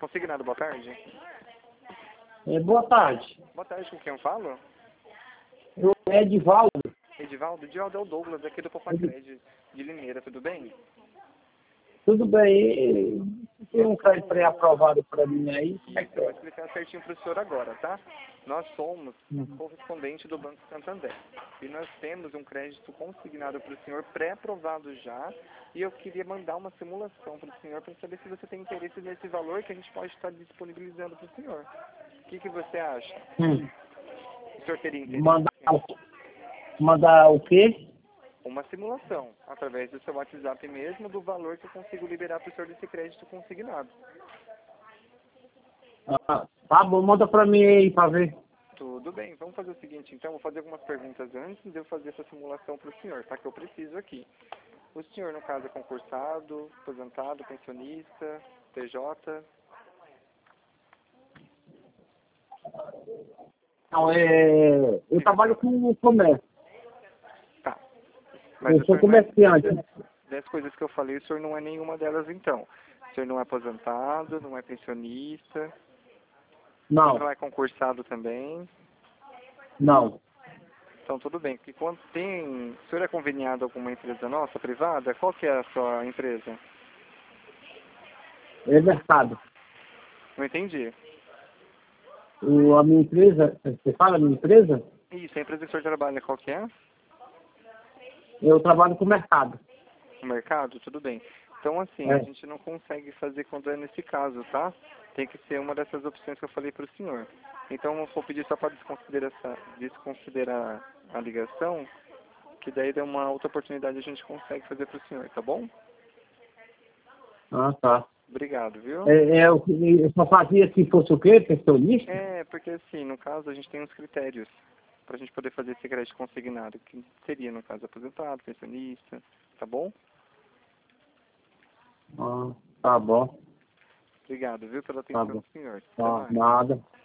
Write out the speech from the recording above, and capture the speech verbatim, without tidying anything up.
Consignado, boa tarde. É, boa tarde. Boa tarde, com quem eu falo? Eu é Edivaldo. Edivaldo, Edivaldo é o Douglas, aqui do Popacred de Limeira, tudo bem? Tudo bem? Tem um crédito pré-aprovado para mim aí? Como é Isso, que eu vou é? explicar certinho para o senhor agora, tá? Nós somos Hum. correspondente do Banco Santander e nós temos um crédito consignado para o senhor pré-aprovado já e eu queria mandar uma simulação para o senhor para saber se você tem interesse nesse valor que a gente pode estar disponibilizando para o senhor. O que, que você acha? Hum. O senhor teria interesse? Mandar, o- mandar o quê? Uma simulação, através do seu WhatsApp mesmo, do valor que eu consigo liberar para o senhor desse crédito consignado. Ah, tá bom, manda para mim aí para ver. Tudo bem, vamos fazer o seguinte, então, vou fazer algumas perguntas antes de eu fazer essa simulação para o senhor, tá? Que eu preciso aqui. O senhor, no caso, é concursado, aposentado, pensionista, P J? Não, é, eu trabalho com comércio. Tá. Mas Eu o sou senhor não é, comerciante. das coisas que eu falei, o senhor não é nenhuma delas, então. O senhor não é aposentado, não é pensionista, o senhor Não, não é concursado também. não. Então, tudo bem. Porque quando tem... O senhor é conveniado a alguma empresa nossa, privada? Qual que é a sua empresa? É mercado. Não entendi. O, a minha empresa, você fala a minha empresa? Isso, a empresa que o senhor trabalha, qual que é? Eu trabalho com mercado. No mercado? Tudo bem. Então, assim, É. a gente não consegue fazer quando é nesse caso, tá? Tem que ser uma dessas opções que eu falei para o senhor. Então, eu vou pedir só para desconsiderar, essa, desconsiderar a ligação, que daí dá uma outra oportunidade a gente consegue fazer para o senhor, tá bom? Ah, tá. Obrigado, viu? É, é, eu, eu só fazia se fosse o quê? Pensionista? É, porque assim, no caso a gente tem uns critérios para a gente poder fazer esse crédito consignado, que seria, no caso, aposentado, pensionista, tá bom? Ah, tá bom. Obrigado, viu, pela Tá atenção bom. do senhor. Até Tá, mais. nada.